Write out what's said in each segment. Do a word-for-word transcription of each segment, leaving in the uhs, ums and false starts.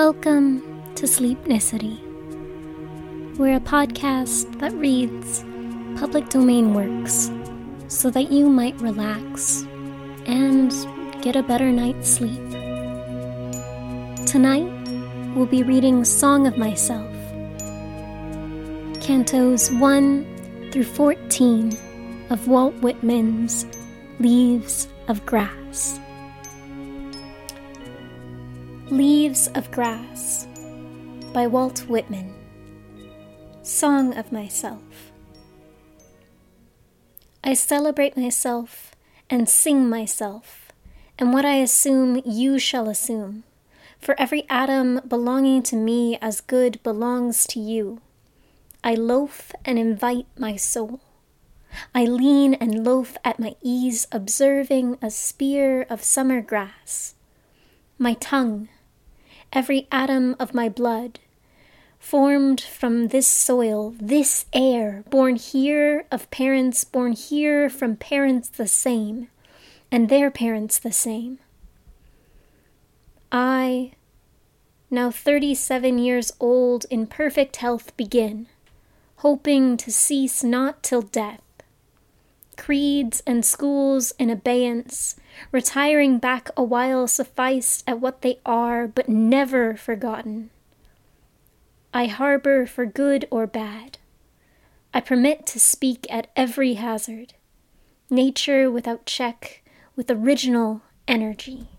Welcome to Sleepnicity. We're a podcast that reads public domain works so that you might relax and get a better night's sleep. Tonight, we'll be reading Song of Myself, Cantos one through fourteen of Walt Whitman's Leaves of Grass. Leaves of Grass by Walt Whitman. Song of Myself. I celebrate myself and sing myself, and what I assume you shall assume, for every atom belonging to me as good belongs to you. I loaf and invite my soul. I lean and loaf at my ease, observing a spear of summer grass. My tongue, every atom of my blood, formed from this soil, this air, born here of parents, born here from parents the same, and their parents the same. I, now thirty-seven years old, in perfect health begin, hoping to cease not till death. Creeds and schools in abeyance, retiring back a while sufficed at what they are, but never forgotten. I harbor for good or bad. I permit to speak at every hazard. Nature without check, with original energy.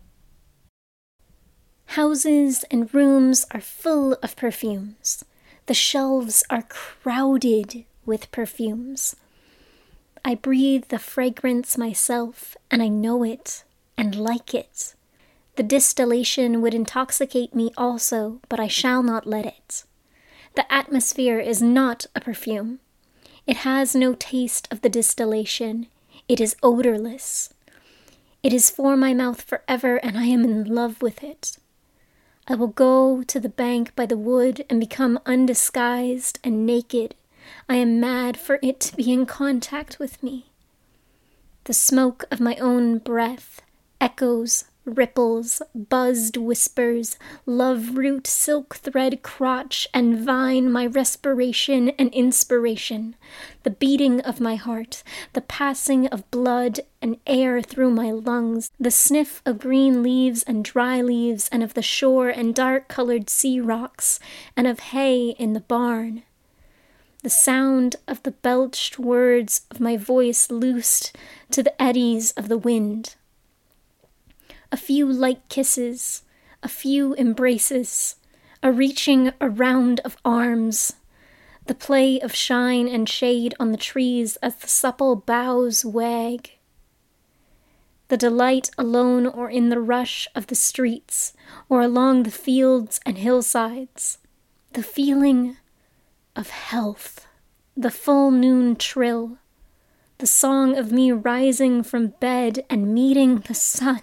Houses and rooms are full of perfumes. The shelves are crowded with perfumes. I breathe the fragrance myself, and I know it, and like it. The distillation would intoxicate me also, but I shall not let it. The atmosphere is not a perfume. It has no taste of the distillation. It is odorless. It is for my mouth forever, and I am in love with it. I will go to the bank by the wood and become undisguised and naked. I am mad for it to be in contact with me. The smoke of my own breath echoes, ripples, buzzed whispers, love root, silk thread, crotch, and vine, my respiration and inspiration, the beating of my heart, the passing of blood and air through my lungs, the sniff of green leaves and dry leaves, and of the shore and dark-colored sea rocks, and of hay in the barn. The sound of the belched words of my voice loosed to the eddies of the wind. A few light kisses, a few embraces, a reaching around of arms, the play of shine and shade on the trees as the supple boughs wag. The delight alone or in the rush of the streets, or along the fields and hillsides. The feeling of health, the full noon trill, the song of me rising from bed and meeting the sun.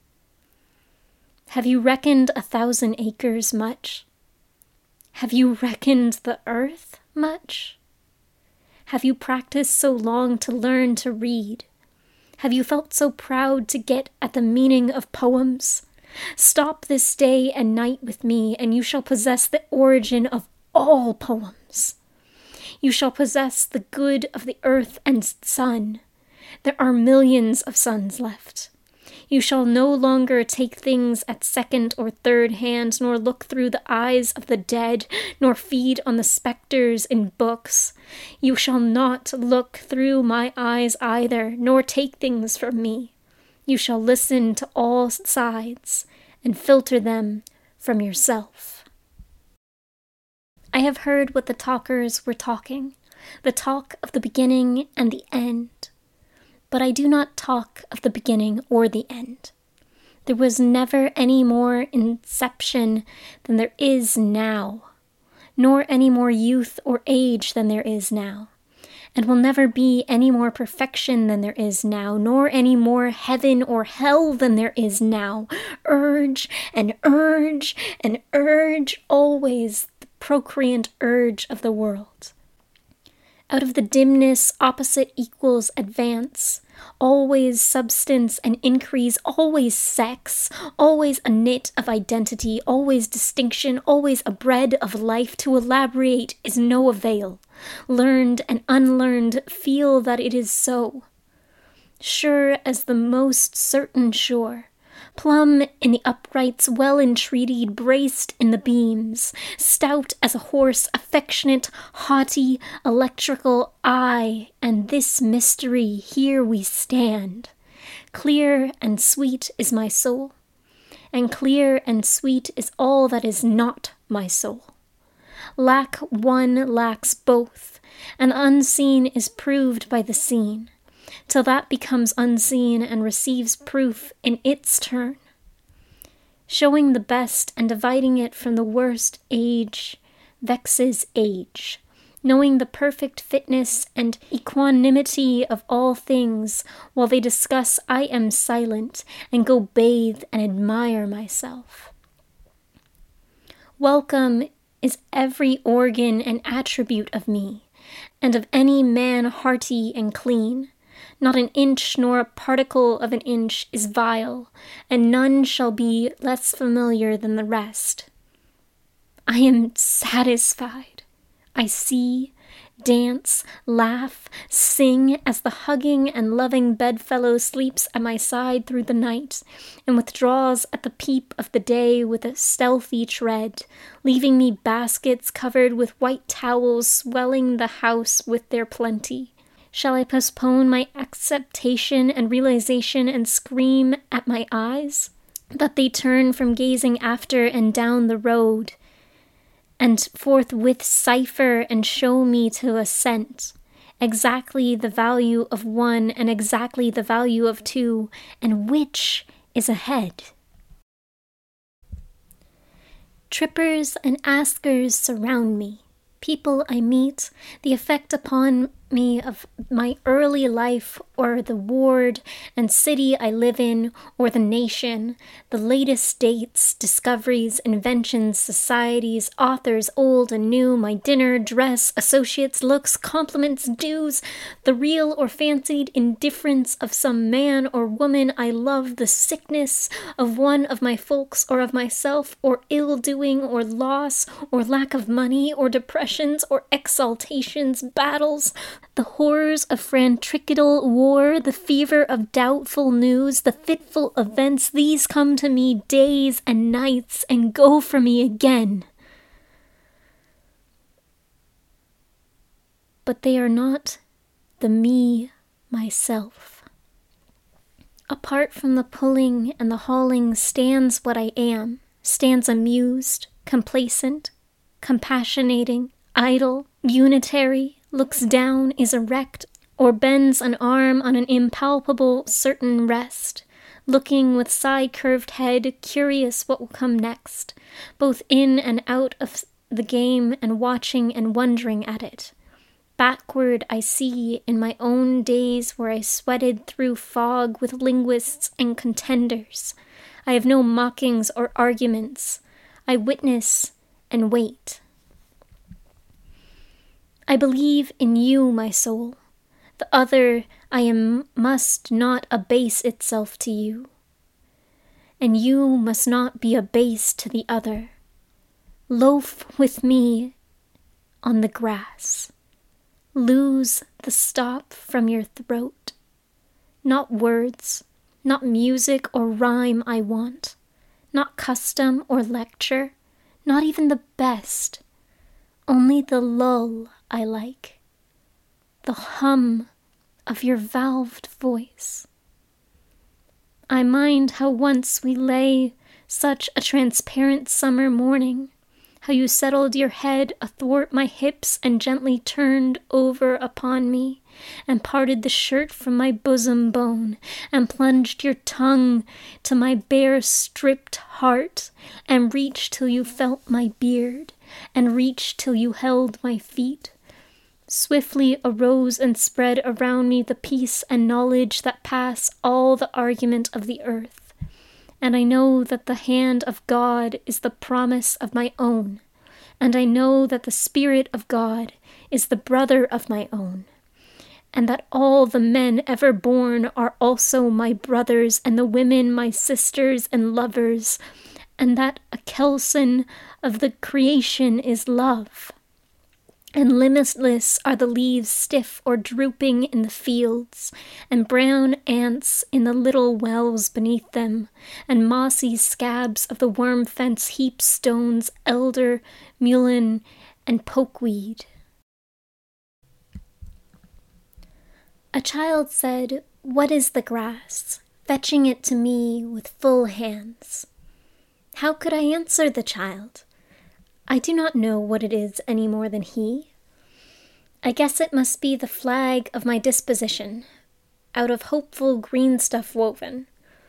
Have you reckoned a thousand acres much? Have you reckoned the earth much? Have you practiced so long to learn to read? Have you felt so proud to get at the meaning of poems? Stop this day and night with me, and you shall possess the origin of all poems. You shall possess the good of the earth and sun. There are millions of suns left. You shall no longer take things at second or third hand, nor look through the eyes of the dead, nor feed on the specters in books. You shall not look through my eyes either, nor take things from me. You shall listen to all sides, and filter them from yourself. I have heard what the talkers were talking, the talk of the beginning and the end. But I do not talk of the beginning or the end. There was never any more inception than there is now, nor any more youth or age than there is now, and will never be any more perfection than there is now, nor any more heaven or hell than there is now. Urge and urge and urge, always the procreant urge of the world. Out of the dimness, opposite equals advance. Always substance and increase, always sex, always a knit of identity, always distinction, always a bread of life. To elaborate is no avail. Learned and unlearned feel that it is so. Sure as the most certain shore. Plumb in the uprights, well entreated, braced in the beams, stout as a horse, affectionate, haughty, electrical, aye, and this mystery, here we stand. Clear and sweet is my soul, and clear and sweet is all that is not my soul. Lack one lacks both, and unseen is proved by the seen, till that becomes unseen and receives proof in its turn. Showing the best and dividing it from the worst age vexes age. Knowing the perfect fitness and equanimity of all things, while they discuss, I am silent and go bathe and admire myself. Welcome is every organ and attribute of me, and of any man hearty and clean. Not an inch nor a particle of an inch is vile, and none shall be less familiar than the rest. I am satisfied. I see, dance, laugh, sing as the hugging and loving bedfellow sleeps at my side through the night, and withdraws at the peep of the day with a stealthy tread, leaving me baskets covered with white towels swelling the house with their plenty. Shall I postpone my acceptation and realization and scream at my eyes, that they turn from gazing after and down the road, and forthwith cipher and show me to a cent, exactly the value of one and exactly the value of two, and which is ahead? Trippers and askers surround me. People I meet, the effect upon me of my early life, or the ward and city I live in, or the nation, the latest dates, discoveries, inventions, societies, authors old and new, my dinner, dress, associates, looks, compliments, dues, the real or fancied indifference of some man or woman I love, the sickness of one of my folks or of myself, or ill-doing, or loss, or lack of money, or depressions, or exaltations, battles, the horrors of fratricidal war, the fever of doubtful news, the fitful events, these come to me days and nights and go from me again. But they are not the me myself. Apart from the pulling and the hauling stands what I am, stands amused, complacent, compassionating, idle, unitary, looks down, is erect, or bends an arm on an impalpable certain rest, looking with side-curved head, curious what will come next, both in and out of the game, and watching and wondering at it. Backward I see in my own days where I sweated through fog with linguists and contenders. I have no mockings or arguments. I witness and wait. I believe in you, my soul. The other I am must not abase itself to you, and you must not be abased to the other. Loaf with me on the grass. Lose the stop from your throat. Not words, not music or rhyme I want, not custom or lecture, not even the best, only the lull I like, the hum of your valved voice. I mind how once we lay such a transparent summer morning, how you settled your head athwart my hips and gently turned over upon me, and parted the shirt from my bosom bone, and plunged your tongue to my bare stripped heart, and reached till you felt my beard, and reached till you held my feet. Swiftly arose and spread around me the peace and knowledge that pass all the argument of the earth. And I know that the hand of God is the promise of my own, and I know that the Spirit of God is the brother of my own, and that all the men ever born are also my brothers, and the women my sisters and lovers, and that a kelson of the creation is love. And limitless are the leaves stiff or drooping in the fields, and brown ants in the little wells beneath them, and mossy scabs of the worm fence heap stones, elder, mullein, and pokeweed. A child said, "What is the grass?" fetching it to me with full hands. How could I answer the child? I do not know what it is any more than he. I guess it must be the flag of my disposition, out of hopeful green stuff woven.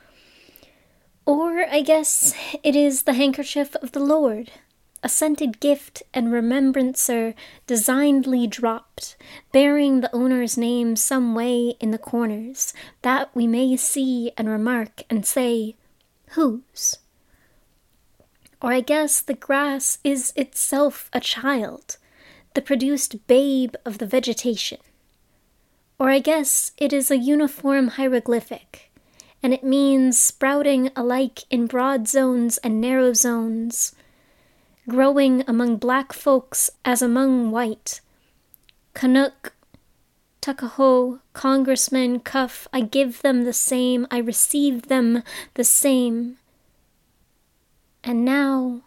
Or I guess it is the handkerchief of the Lord, a scented gift and remembrancer designedly dropped, bearing the owner's name some way in the corners, that we may see and remark and say, "Whose?" Or I guess the grass is itself a child, the produced babe of the vegetation. Or I guess it is a uniform hieroglyphic, and it means sprouting alike in broad zones and narrow zones, growing among black folks as among white. Canuck, Tuckahoe, Congressman, Cuff, I give them the same, I receive them the same. And now,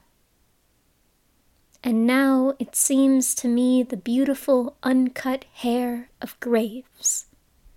and now it seems to me the beautiful uncut hair of graves.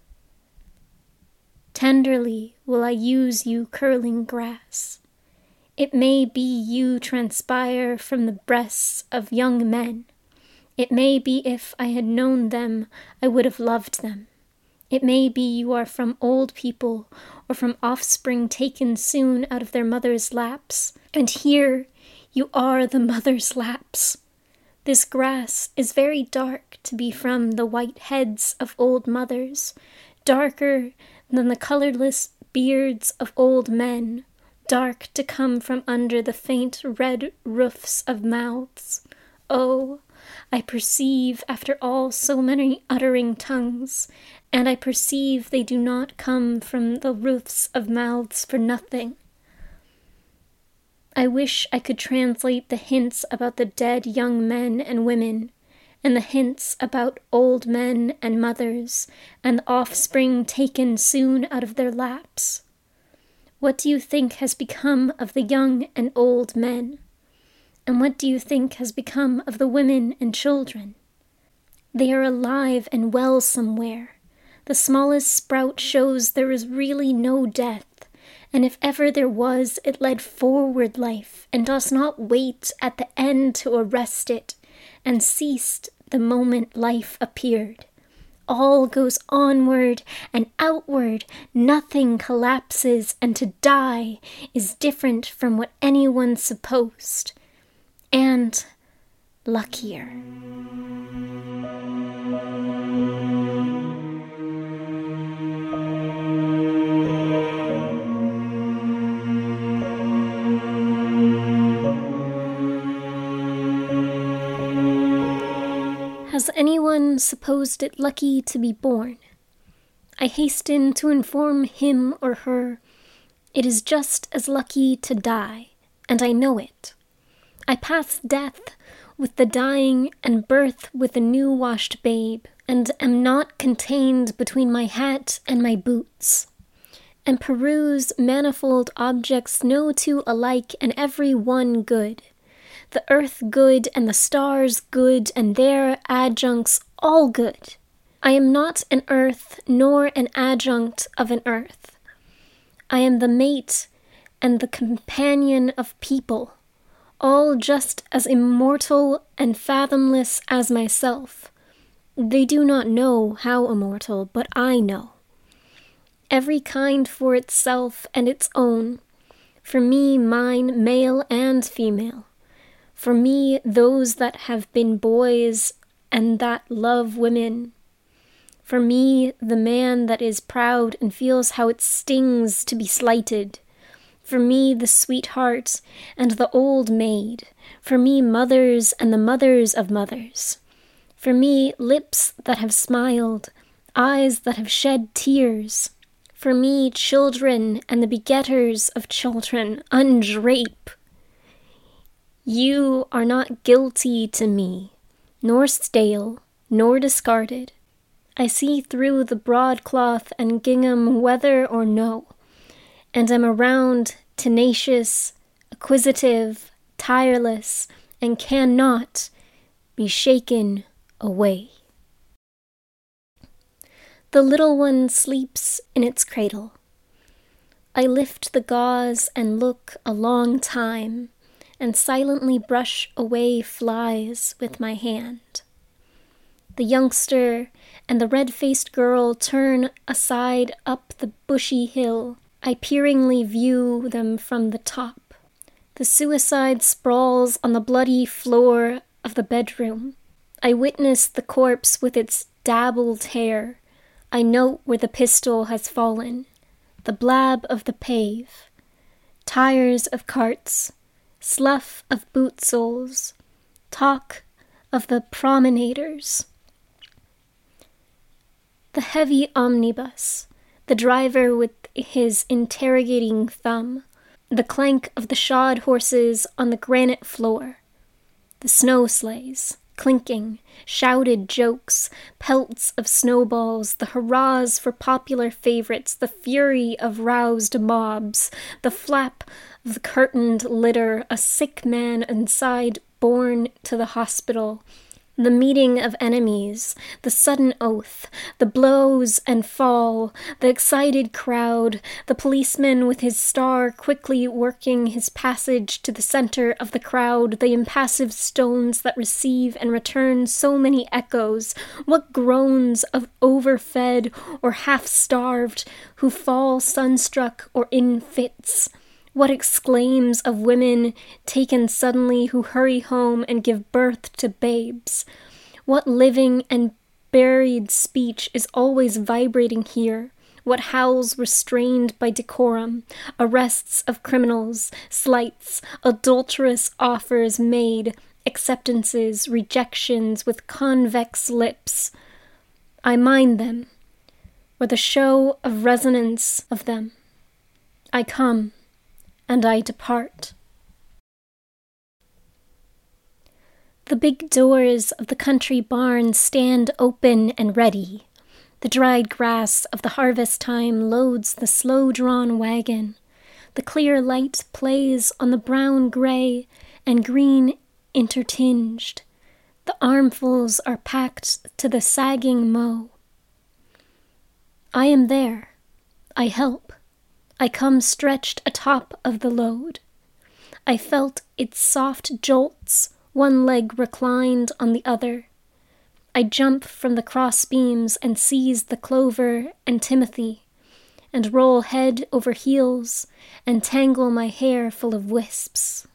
Tenderly will I use you curling grass. It may be you transpire from the breasts of young men. It may be if I had known them, I would have loved them. It may be you are from old people, or from offspring taken soon out of their mother's laps. And here you are the mother's laps. This grass is very dark to be from the white heads of old mothers, darker than the colorless beards of old men, dark to come from under the faint red roofs of mouths. Oh, I perceive after all so many uttering tongues, and I perceive they do not come from the roofs of mouths for nothing. I wish I could translate the hints about the dead young men and women, and the hints about old men and mothers, and the offspring taken soon out of their laps. What do you think has become of the young and old men? And what do you think has become of the women and children? They are alive and well somewhere. The smallest sprout shows there is really no death, and if ever there was, it led forward life, and does not wait at the end to arrest it, and ceased the moment life appeared. All goes onward and outward, nothing collapses, and to die is different from what anyone supposed, and luckier. Has anyone supposed it lucky to be born? I hasten to inform him or her it is just as lucky to die, and I know it. I pass death with the dying and birth with the new-washed babe, and am not contained between my hat and my boots, and peruse manifold objects no two alike and every one good. The earth good, and the stars good, and their adjuncts all good. I am not an earth, nor an adjunct of an earth. I am the mate and the companion of people, all just as immortal and fathomless as myself. They do not know how immortal, but I know. Every kind for itself and its own. For me, mine, male and female. For me, those that have been boys and that love women. For me, the man that is proud and feels how it stings to be slighted. For me the sweetheart and the old maid, for me mothers and the mothers of mothers, for me lips that have smiled, eyes that have shed tears, for me children and the begetters of children, undrape. You are not guilty to me, nor stale, nor discarded. I see through the broadcloth and gingham whether or no, and am around, tenacious, acquisitive, tireless, and cannot be shaken away. The little one sleeps in its cradle. I lift the gauze and look a long time, and silently brush away flies with my hand. The youngster and the red-faced girl turn aside up the bushy hill. I peeringly view them from the top. The suicide sprawls on the bloody floor of the bedroom. I witness the corpse with its dabbled hair. I note where the pistol has fallen, the blab of the pave, tires of carts, slough of boot soles, talk of the promenaders. The heavy omnibus, the driver with his interrogating thumb, the clank of the shod horses on the granite floor, the snow sleighs, clinking, shouted jokes, pelts of snowballs, the hurrahs for popular favorites, the fury of roused mobs, the flap of the curtained litter, a sick man inside borne to the hospital, the meeting of enemies, the sudden oath, the blows and fall, the excited crowd, the policeman with his star quickly working his passage to the center of the crowd, the impassive stones that receive and return so many echoes, what groans of overfed or half-starved who fall sunstruck or in fits. What exclaims of women taken suddenly who hurry home and give birth to babes? What living and buried speech is always vibrating here? What howls restrained by decorum? Arrests of criminals, slights, adulterous offers made, acceptances, rejections with convex lips. I mind them, or the show of resonance of them. I come, and I depart. The big doors of the country barn stand open and ready. The dried grass of the harvest time loads the slow-drawn wagon. The clear light plays on the brown-gray and green intertinged. The armfuls are packed to the sagging mow. I am there. I help. I come stretched atop of the load. I felt its soft jolts, one leg reclined on the other. I jump from the crossbeams and seize the clover and timothy, and roll head over heels and tangle my hair full of wisps.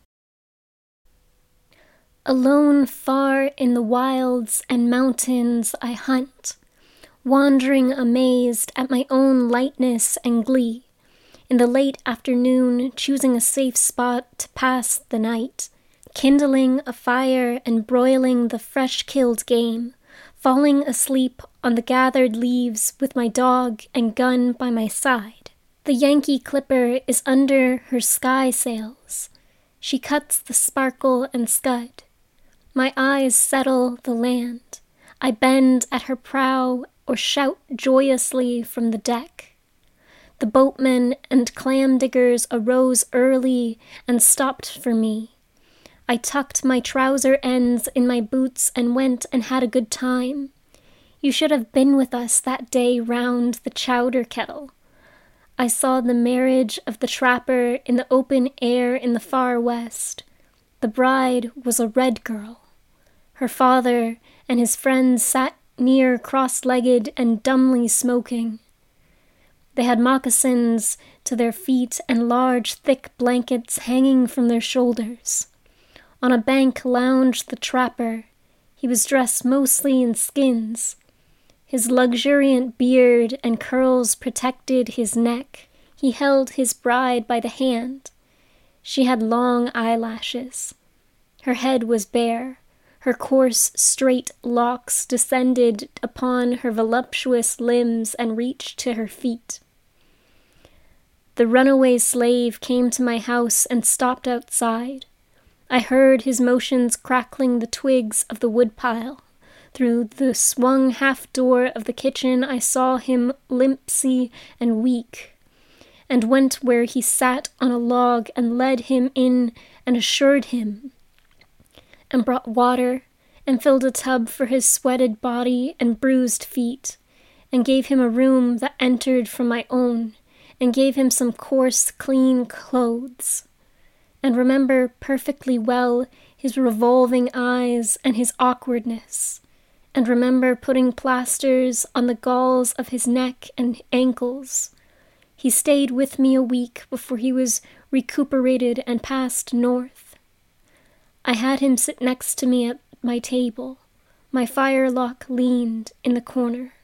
Alone far in the wilds and mountains I hunt, wandering amazed at my own lightness and glee. In the late afternoon, choosing a safe spot to pass the night, kindling a fire and broiling the fresh-killed game, falling asleep on the gathered leaves with my dog and gun by my side. The Yankee Clipper is under her sky sails. She cuts the sparkle and scud. My eyes settle the land. I bend at her prow or shout joyously from the deck. The boatmen and clam-diggers arose early and stopped for me. I tucked my trouser ends in my boots and went and had a good time. You should have been with us that day round the chowder kettle. I saw the marriage of the trapper in the open air in the far west. The bride was a red girl. Her father and his friends sat near cross-legged and dumbly smoking. They had moccasins to their feet and large, thick blankets hanging from their shoulders. On a bank lounged the trapper. He was dressed mostly in skins. His luxuriant beard and curls protected his neck. He held his bride by the hand. She had long eyelashes. Her head was bare. Her coarse, straight locks descended upon her voluptuous limbs and reached to her feet. The runaway slave came to my house and stopped outside. I heard his motions crackling the twigs of the woodpile. Through the swung half-door of the kitchen I saw him limpsy and weak, and went where he sat on a log and led him in and assured him, and brought water, and filled a tub for his sweated body and bruised feet, and gave him a room that entered from my own, and gave him some coarse, clean clothes. And remember perfectly well his revolving eyes and his awkwardness, and remember putting plasters on the galls of his neck and ankles. He stayed with me a week before he was recuperated and passed north. I had him sit next to me at my table. My firelock leaned in the corner.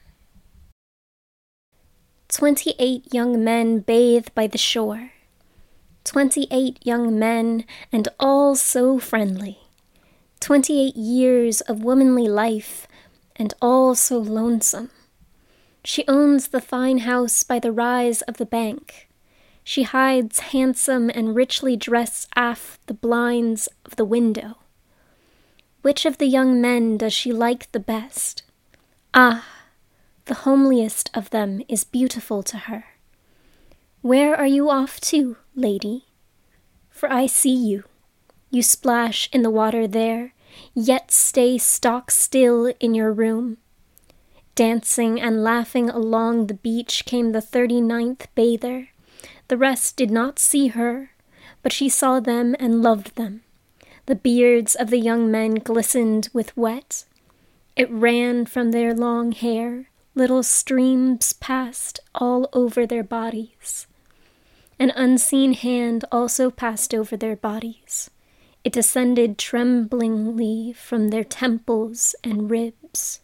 Twenty-eight young men bathe by the shore. Twenty-eight young men, and all so friendly. Twenty-eight years of womanly life, and all so lonesome. She owns the fine house by the rise of the bank. She hides handsome and richly dressed aft the blinds of the window. Which of the young men does she like the best? Ah, the homeliest of them is beautiful to her. Where are you off to, lady? For I see you. You splash in the water there, yet stay stock still in your room. Dancing and laughing along the beach came the thirty-ninth bather. The rest did not see her, but she saw them and loved them. The beards of the young men glistened with wet. It ran from their long hair. Little streams passed all over their bodies. An unseen hand also passed over their bodies. It descended tremblingly from their temples and ribs.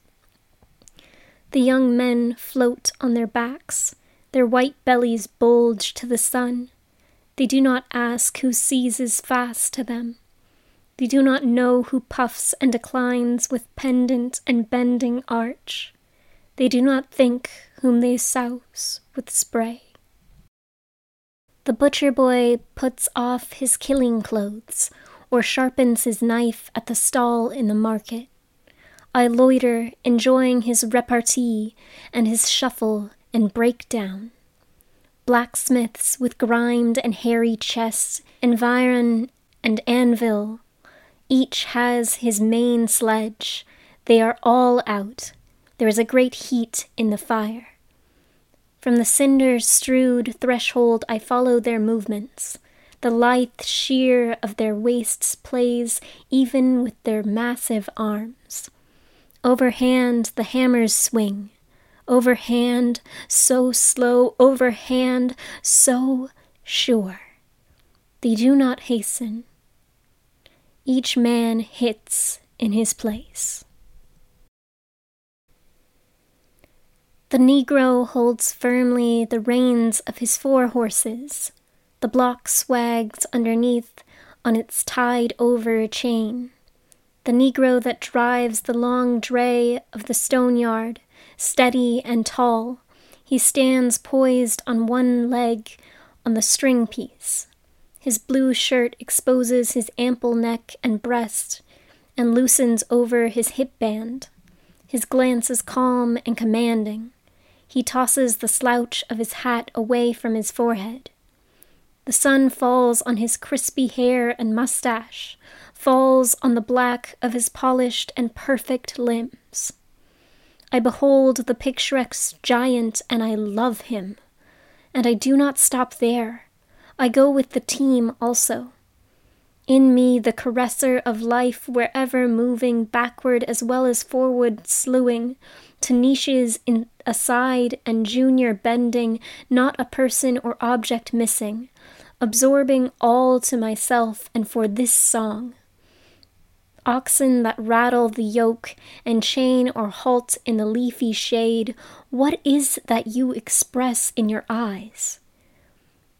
The young men float on their backs. Their white bellies bulge to the sun. They do not ask who seizes fast to them. They do not know who puffs and declines with pendant and bending arch. They do not think whom they souse with spray. The butcher boy puts off his killing clothes, or sharpens his knife at the stall in the market. I loiter, enjoying his repartee and his shuffle and breakdown. Blacksmiths with grimed and hairy chests, environ and anvil. Each has his main sledge. They are all out. There is a great heat in the fire. From the cinder-strewed threshold I follow their movements. The lithe sheer of their waists plays even with their massive arms. Overhand the hammers swing. Overhand, so slow, overhand, so sure. They do not hasten. Each man hits in his place. The Negro holds firmly the reins of his four horses. The block swags underneath on its tied-over chain. The Negro that drives the long dray of the stone yard, steady and tall, he stands poised on one leg on the string piece. His blue shirt exposes his ample neck and breast and loosens over his hip band. His glance is calm and commanding. He tosses the slouch of his hat away from his forehead. The sun falls on his crispy hair and mustache, falls on the black of his polished and perfect limbs. I behold the picturesque giant, and I love him. And I do not stop there. I go with the team also. In me the caresser of life, wherever moving, backward as well as forward slewing, to niches in aside and junior bending, not a person or object missing, absorbing all to myself and for this song. Oxen that rattle the yoke and chain or halt in the leafy shade, what is that you express in your eyes?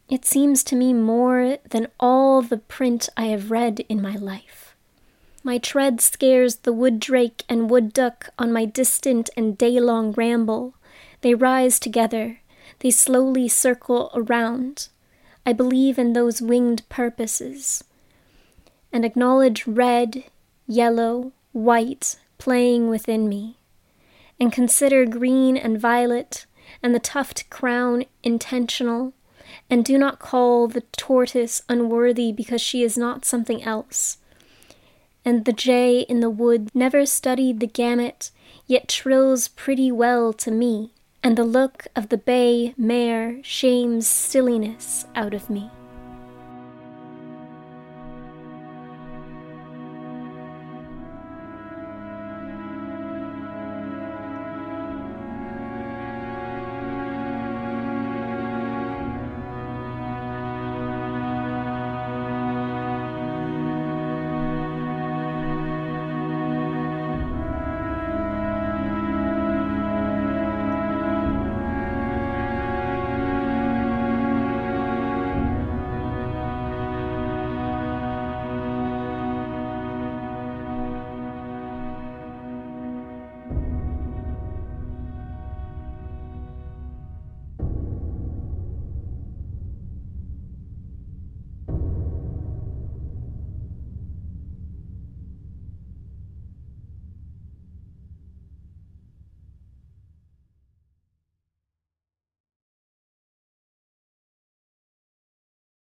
It seems to me more than all the print I have read in my life. My tread scares the wood drake and wood duck on my distant and day-long ramble. They rise together. They slowly circle around. I believe in those winged purposes, and acknowledge red, yellow, white playing within me, and consider green and violet and the tufted crown intentional, and do not call the tortoise unworthy because she is not something else. And the jay in the wood never studied the gamut, yet trills pretty well to me, and the look of the bay mare shames silliness out of me.